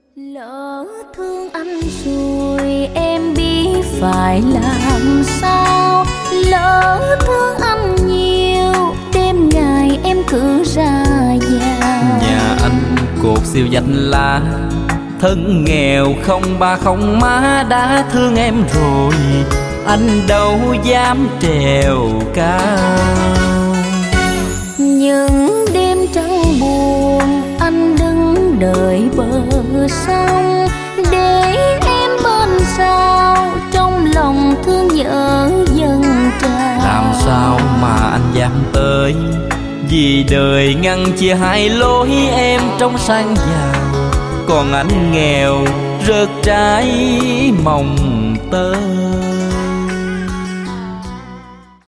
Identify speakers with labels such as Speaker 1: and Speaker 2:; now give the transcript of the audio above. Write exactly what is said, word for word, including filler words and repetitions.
Speaker 1: Lỡ thương anh rồi em biết phải làm sao. Lỡ thương anh nhiều đêm ngày em cứ ra vào.
Speaker 2: Nhà anh cột siêu danh lá, thân nghèo không ba không má đã thương em rồi, anh đâu dám trèo cao.
Speaker 1: Những đêm trăng buồn anh đứng đợi bờ sông, để em bên sao trong lòng thương nhớ dần trào.
Speaker 2: Làm sao mà anh dám tới, vì đời ngăn chia hai lối em trong sang giàu, còn anh nghèo rớt trái mồng tơi.